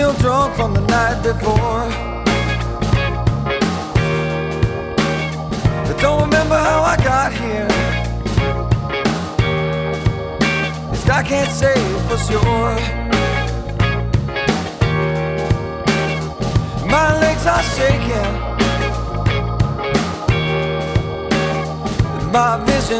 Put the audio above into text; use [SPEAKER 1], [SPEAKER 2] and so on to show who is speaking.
[SPEAKER 1] still drunk from the night before. I don't remember how I got here. This I can't say for sure. My legs are shaking, my vision